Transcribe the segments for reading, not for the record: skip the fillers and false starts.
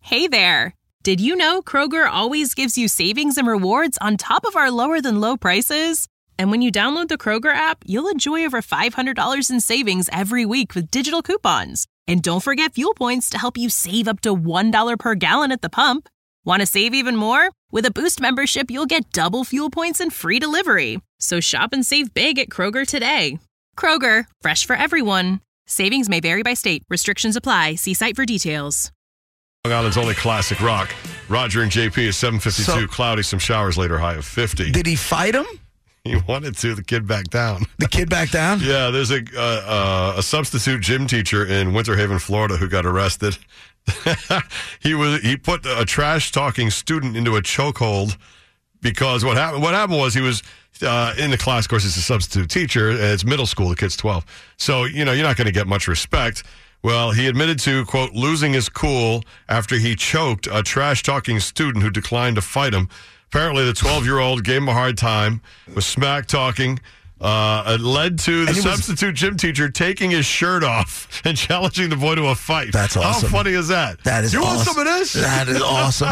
Hey there! Did you know Kroger always gives you savings and rewards on top of our lower-than-low prices? And when you download the Kroger app, you'll enjoy over $500 in savings every week with digital coupons. And don't forget fuel points to help you save up to $1 per gallon at the pump. Want to save even more? With a Boost membership, you'll get double fuel points and free delivery. So shop and save big at Kroger today. Kroger, fresh for everyone. Savings may vary by state. Restrictions apply. See site for details. Long Island's only classic rock. Roger and JP is 7:52. Cloudy, some showers later, high of 50. Did he fight him? He wanted to. The kid backed down. The kid backed down? Yeah, there's a substitute gym teacher in Winter Haven, Florida, who got arrested. He put a trash-talking student into a chokehold because what happened was he was in the class. Of course, he's a substitute teacher, and it's middle school. The kid's 12. So, you're not going to get much respect. Well, he admitted to, quote, losing his cool after he choked a trash-talking student who declined to fight him. Apparently, the 12-year-old gave him a hard time, was smack-talking. It led to the substitute gym teacher taking his shirt off and challenging the boy to a fight. That's awesome. How funny is that? That is awesome. You awesome. want some of this? That is awesome.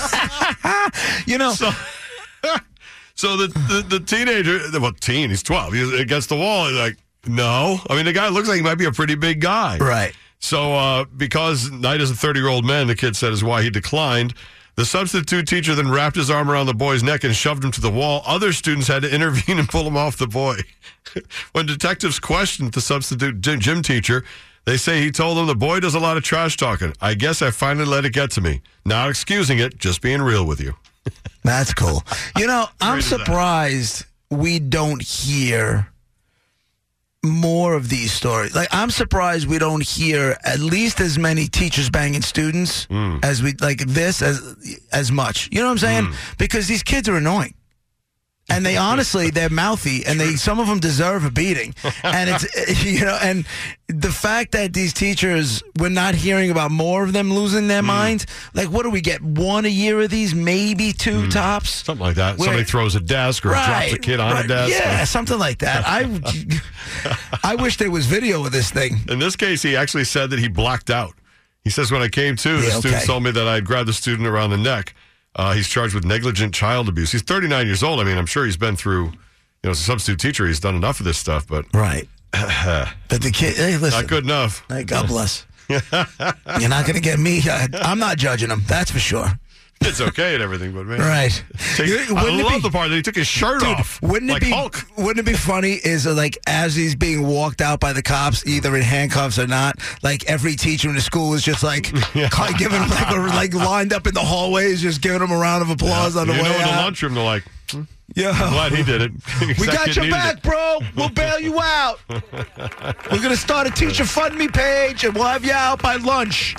So the teenager, he's 12. He's against the wall. He's like, no. I mean, the guy looks like he might be a pretty big guy. Right. So because Knight is a 30-year-old man, the kid said is why he declined. The substitute teacher then wrapped his arm around the boy's neck and shoved him to the wall. Other students had to intervene and pull him off the boy. When detectives questioned the substitute gym teacher, they say he told them the boy does a lot of trash talking. I guess I finally let it get to me. Not excusing it, just being real with you. That's cool. I'm surprised we don't hear more of these stories. Like, I'm surprised we don't hear at least as many teachers banging students as we as much. You know what I'm saying? Because these kids are annoying. And they honestly, they're mouthy, and some of them deserve a beating. And it's, and the fact that these teachers, we're not hearing about more of them losing their minds. Like, what do we get? 1 a year of these, maybe 2 tops? Something like that. Somebody throws a desk or drops a kid on a desk. Yeah, something like that. I wish there was video of this thing. In this case, he actually said that he blacked out. He says, when I came to, the students told me that I'd grabbed the student around the neck. He's charged with negligent child abuse. He's 39 years old. I mean, I'm sure he's been through, as a substitute teacher, he's done enough of this stuff, but... Right. But the kid, hey, listen. Not good enough. Hey, God bless. You're not going to get me. I'm not judging him, that's for sure. It's okay and everything, but man. Right. I love the part that he took his shirt off. Wouldn't it be Hulk. Wouldn't it be funny is like as he's being walked out by the cops, either in handcuffs or not, like every teacher in the school is just like giving him like lined up in the hallways, just giving him a round of applause on the way out. In the lunchroom, they're like, yeah, I'm glad he did it. We got your back, bro. We'll bail you out. We're going to start a teacher fund me page, and we'll have you out by lunch.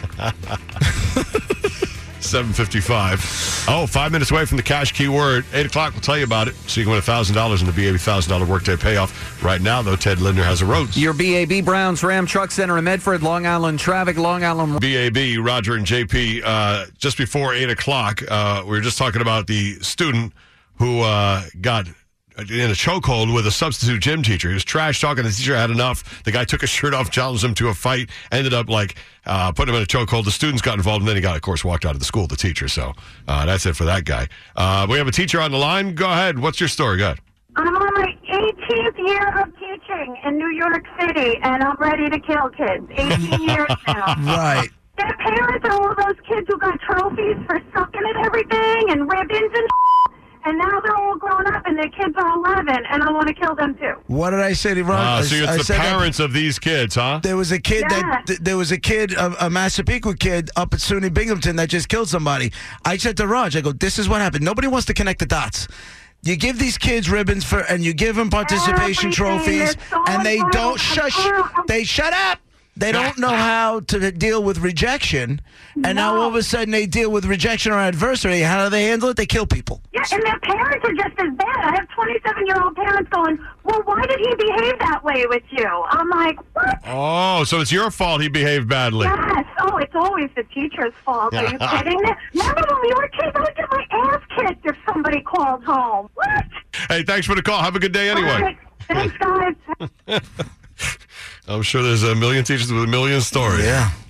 7:55. 5 minutes away from the cash keyword. 8 o'clock, we'll tell you about it. So you can win $1,000 in the BAB $1,000 workday payoff. Right now, though, Ted Lindner has a roast. Your BAB Browns Ram Truck Center in Medford, Long Island traffic, Long Island. BAB, Roger and JP, just before 8 o'clock, we were just talking about the student who got in a chokehold with a substitute gym teacher. He was trash talking. The teacher had enough. The guy took his shirt off, challenged him to a fight, ended up putting him in a chokehold. The students got involved, and then he got, of course, walked out of the school, the teacher. So that's it for that guy. We have a teacher on the line. Go ahead. What's your story? Go ahead. I'm on my 18th year of teaching in New York City, and I'm ready to kill kids. 18 years now. Right. Their parents are all those kids who got trophies for sucking at everything and ribbons and and now they're all grown up and their kids are 11, and I want to kill them too. What did I say to Ron? So it's the parents of these kids, huh? There was a kid a Massapequa kid up at SUNY Binghamton that just killed somebody. I said to Raj, I go, this is what happened. Nobody wants to connect the dots. You give these kids ribbons and you give them participation trophies, and they don't They shut up. They don't know how to deal with rejection, and now all of a sudden they deal with rejection or adversity. How do they handle it? They kill people. Yeah, and their parents are just as bad. I have 27-year-old parents going, well, why did he behave that way with you? I'm like, what? Oh, so it's your fault he behaved badly. Yes. Oh, it's always the teacher's fault. Are you kidding me? Remember when we were kids, I would get my ass kicked if somebody called home. What? Hey, thanks for the call. Have a good day anyway. All right. Thanks, guys. I'm sure there's a million teachers with a million stories. Yeah.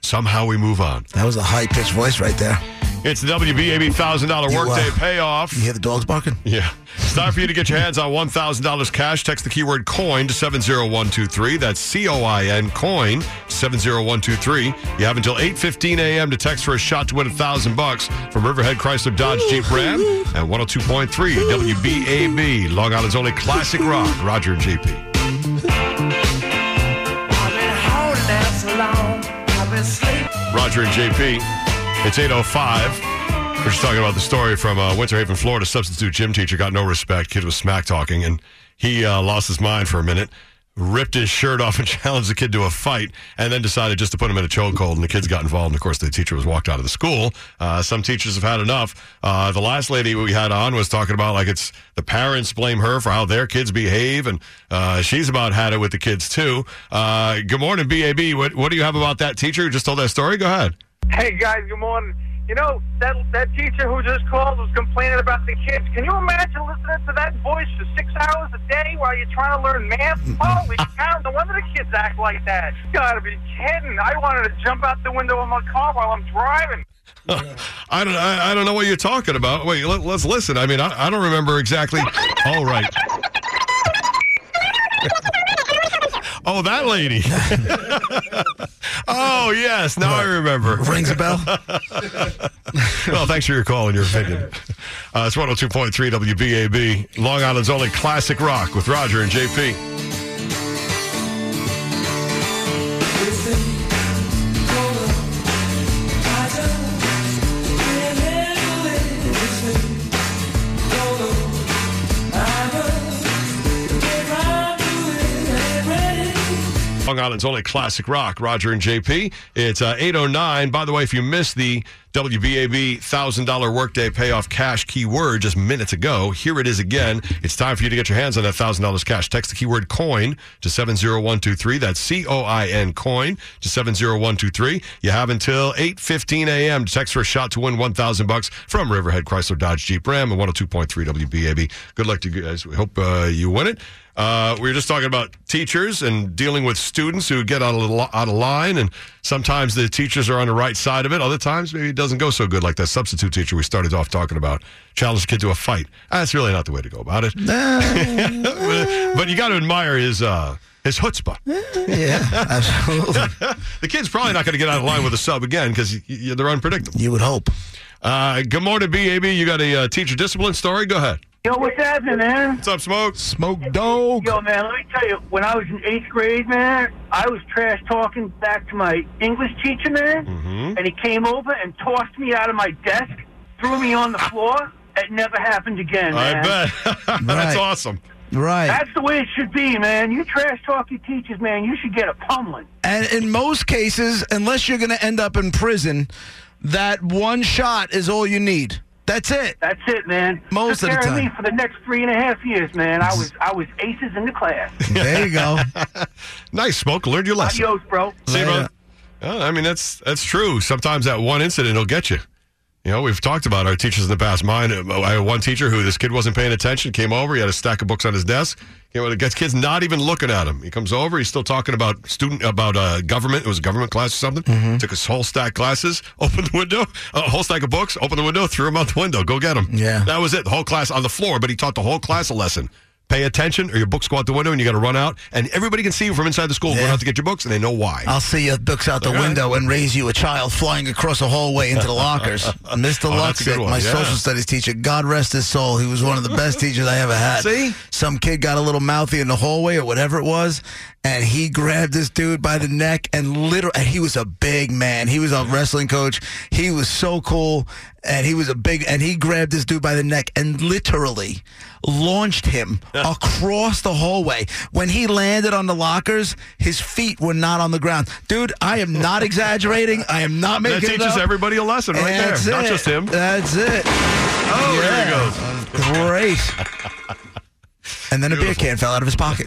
somehow we move on. That was a high-pitched voice right there. It's the WBAB $1,000 workday payoff. You hear the dogs barking? Yeah. It's time for you to get your hands on $1,000 cash. Text the keyword COIN to 70123. That's COIN, COIN, to 70123. You have until 8:15 a.m. to text for a shot to win $1,000 from Riverhead Chrysler Dodge Jeep Ram and 102.3 WBAB, Long Island's only classic rock. Roger and JP. Roger and JP. It's 8:05. We're just talking about the story from Winter Haven, Florida. Substitute gym teacher got no respect. Kid was smack talking, and he lost his mind for a minute, ripped his shirt off and challenged the kid to a fight, and then decided just to put him in a chokehold, and the kids got involved. And, of course, the teacher was walked out of the school. Some teachers have had enough. The last lady we had on was talking about, like, it's the parents blame her for how their kids behave, and she's about had it with the kids, too. Good morning, BAB. What do you have about that teacher who just told that story? Go ahead. Hey, guys, good morning. You know, that teacher who just called was complaining about the kids. Can you imagine listening to that voice for 6 hours a day while you're trying to learn math? Holy cow, no wonder the kids act like that. You gotta be kidding. I wanted to jump out the window of my car while I'm driving. I don't know what you're talking about. Wait, let's listen. I mean, I don't remember exactly. All right. Oh, that lady. Oh, yes. Now I remember. Rings a bell? Well, thanks for your call and your opinion. It's 102.3 WBAB, Long Island's only classic rock with Roger and JP. Long Island's only classic rock, Roger and JP. It's 8:09. By the way, if you missed the WBAB $1,000 workday payoff cash keyword just minutes ago, here it is again. It's time for you to get your hands on that $1,000 cash. Text the keyword COIN to 70123. That's COIN, COIN, to 70123. You have until 8:15 a.m. to text for a shot to win $1,000 from Riverhead Chrysler Dodge Jeep Ram and 102.3 WBAB. Good luck to you guys. We hope you win it. We were just talking about teachers and dealing with students who get out of line, and sometimes the teachers are on the right side of it. Other times, maybe it doesn't go so good, like that substitute teacher we started off talking about. Challenged a kid to a fight. That's really not the way to go about it. But you got to admire his chutzpah. Yeah, absolutely. The kid's probably not going to get out of line with a sub again because they're unpredictable. You would hope. Good morning, BAB. You got a teacher discipline story? Go ahead. Yo, what's happening, man? What's up, Smoke? Smoke dog. Yo, man, let me tell you, when I was in 8th grade, man, I was trash talking back to my English teacher, man, and he came over and tossed me out of my desk, threw me on the floor. It never happened again, man. I bet. That's Right. awesome. Right. That's the way it should be, man. You trash talk your teachers, man, you should get a pummeling. And in most cases, unless you're going to end up in prison, that one shot is all you need. That's it. That's it, man. Most Took of the care time. me for the next 3.5 years, man. I was aces in the class. There you go. Nice, Smoke. Learned your lesson. Adios, bro. See you, Later. brother. I mean, that's true. Sometimes that one incident will get you. You know, we've talked about our teachers in the past. I had one teacher who this kid wasn't paying attention, came over, he had a stack of books on his desk. The kid's not even looking at him. He comes over, he's still talking about government. It was a government class or something. Took his whole stack of glasses, opened the window, a whole stack of books, opened the window, threw him out the window. Go get him. Yeah. That was it. The whole class on the floor, but he taught the whole class a lesson. Pay attention, or your books go out the window and you got to run out. And everybody can see you from inside the school, run out to get your books, and they know why. I'll see your books out the window and raise you a child flying across a hallway into the lockers. Mr. That's a good Luxick, one, my yeah. social studies teacher, God rest his soul. He was one of the best teachers I ever had. See? Some kid got a little mouthy in the hallway or whatever it was, and he grabbed this dude by the neck and and he was a big man. He was a wrestling coach. He was so cool, and he grabbed this dude by the neck and literally launched him across the hallway. When he landed on the lockers, his feet were not on the ground. Dude, I am not exaggerating. I am not making That it teaches up. everybody a lesson right there. That's Not it. just him. That's it. Oh, there he goes. Great. And then a beer Beautiful. can fell out of his pocket.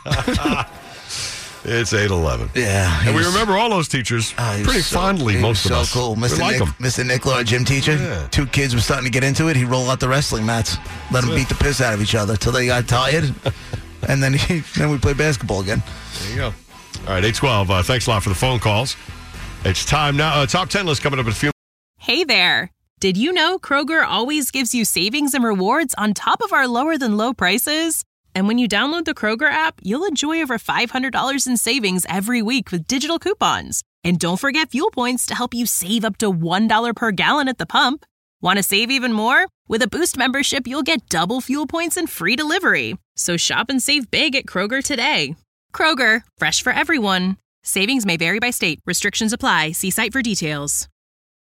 It's 8:11. Yeah. And we remember all those teachers He was pretty so- fondly, he most was of us. so cool. We Mr. like Nick, him. Mr. Nicola, our gym teacher. Yeah. Two kids were starting to get into it. He'd roll out the wrestling mats, let them beat the piss out of each other till they got tired. And then we played basketball again. There you go. All right, 8:12. Thanks a lot for the phone calls. It's time now. Top 10 list coming up in a few. Hey there! Did you know Kroger always gives you savings and rewards on top of our lower than low prices? And when you download the Kroger app, you'll enjoy over $500 in savings every week with digital coupons. And don't forget fuel points to help you save up to $1 per gallon at the pump. Want to save even more? With a Boost membership, you'll get double fuel points and free delivery. So shop and save big at Kroger today. Kroger, fresh for everyone. Savings may vary by state. Restrictions apply. See site for details.